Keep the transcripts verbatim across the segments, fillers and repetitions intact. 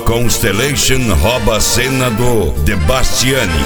Constellation rouba a cena do De Bastiani.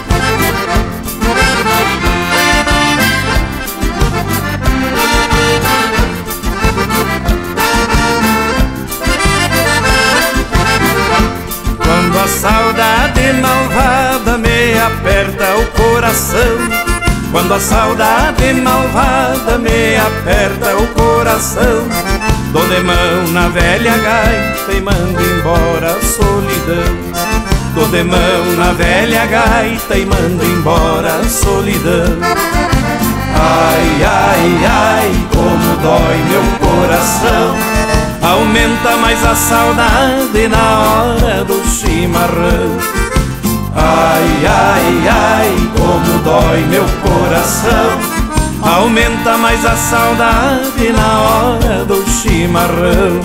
Quando a saudade malvada me aperta o coração, quando a saudade malvada me aperta o coração, dou de mão na velha gaita e mando embora a solidão. Dou de mão na velha gaita e mando embora a solidão. Ai, ai, ai, como dói meu coração, aumenta mais a saudade na hora do chimarrão. Ai, ai, ai, como dói meu coração, aumenta mais a saudade na hora do chimarrão.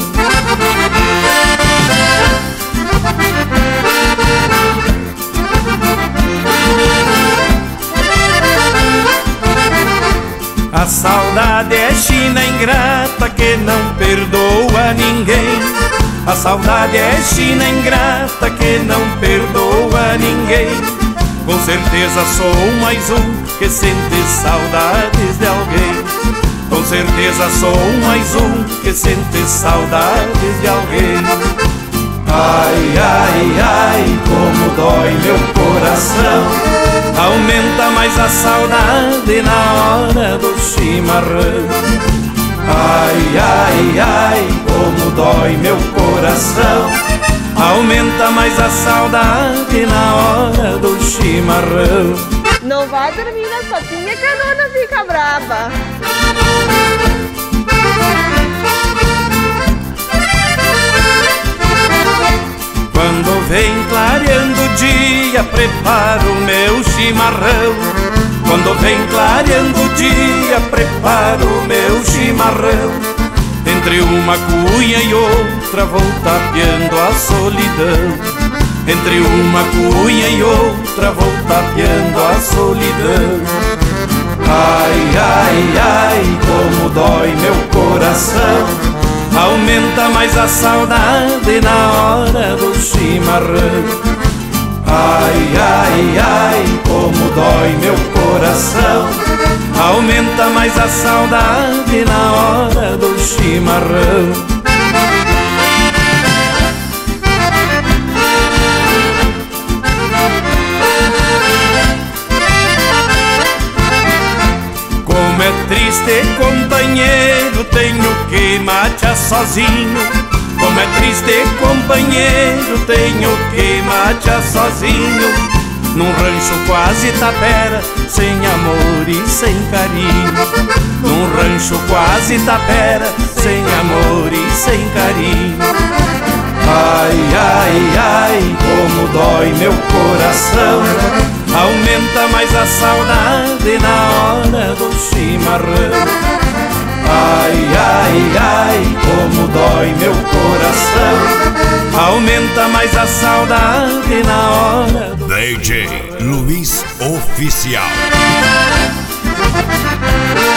A saudade é china ingrata que não perdoa ninguém. A saudade é china ingrata que não perdoa ninguém. Com certeza sou mais um que sente saudades de alguém. Com certeza sou mais um que sente saudades de alguém. Ai, ai, ai, como dói meu coração, aumenta mais a saudade na hora do chimarrão. Ai, ai, ai, como dói meu coração, aumenta mais a saudade na hora do chimarrão. Não vai dormir na sopinha que a dona fica brava. Quando vem clareando o dia, preparo o meu chimarrão. Quando vem clareando o dia, preparo o meu chimarrão. Entre uma cuia e outra vou tapeando a solidão. Entre uma cuia e outra vou tapeando a solidão. Ai, ai, ai, como dói meu coração, aumenta mais a saudade na hora do chimarrão. Ai, ai, ai, como dói meu coração, aumenta mais a saudade na hora do chimarrão. Como é triste, companheiro, tenho que matear sozinho. Como é triste, companheiro, tenho que matear sozinho. Num rancho quase tapera, sem amor e sem carinho. Num rancho quase tapera, sem amor e sem carinho. Ai, ai, ai, como dói meu coração, aumenta mais a saudade na hora do chimarrão. Ai, ai, ai, como dói meu coração, aumenta mais a saudade na hora do... D J Luiz Oficial.